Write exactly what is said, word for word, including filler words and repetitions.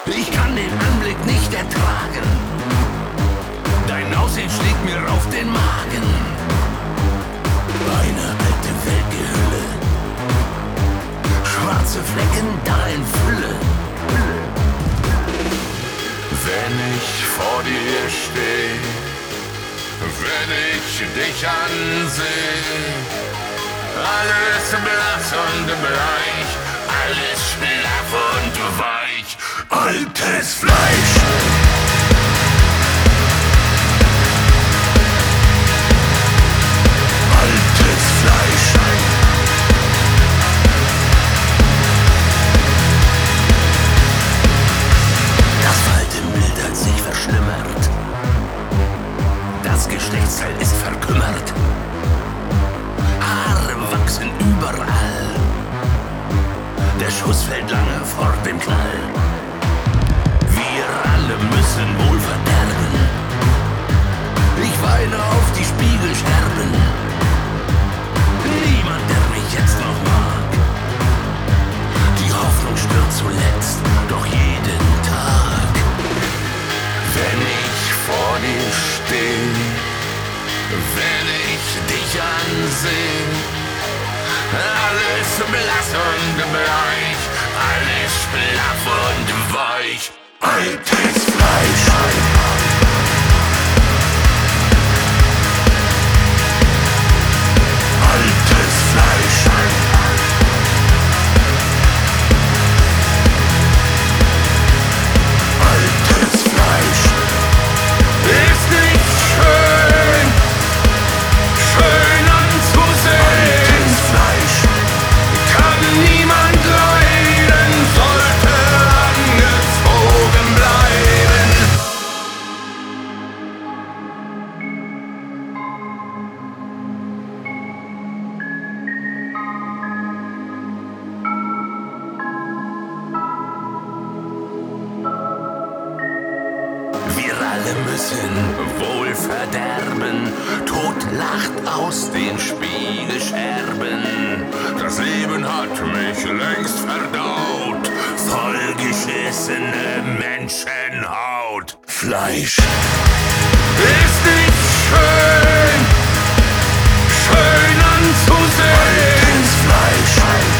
Ich kann den Anblick nicht ertragen. Dein Aussehen schlägt mir auf den Magen. Eine alte Weltgehülle, schwarze Flecken da in Fülle. Wenn ich vor dir steh, wenn ich dich ansehe, alles blass und bleich, alles schlaff und weich, altes Fleisch. Altes Fleisch. Das Faltenbild hat sich verschlimmert. Das Geschlechtsteil ist verkümmert. Haare wachsen überall. Der Schuss fällt lange vor dem Knall. Wir alle müssen wohl verderben. Ich weine auf die Spiegelscherben. Niemand, der mich jetzt noch mag. Die Hoffnung stirbt zuletzt, doch jeden Tag. Wenn ich vor dir steh, wenn ich dich anseh, alles blass und bleich, alles schlaff und weich, altes Fleisch. Altes Fleisch. Altes Fleisch. Ist nicht schön, schön anzusehen. Altes Fleisch. Kann niemand leiden, sollte angezogen bleiben. Wir alle müssen wohl verderben. Tod lacht aus den Spiegelscherben. Das Leben hat mich längst verdaut. Vollgeschissene Menschenhaut. Fleisch ist nicht schön, schön anzusehen. Altes Fleisch.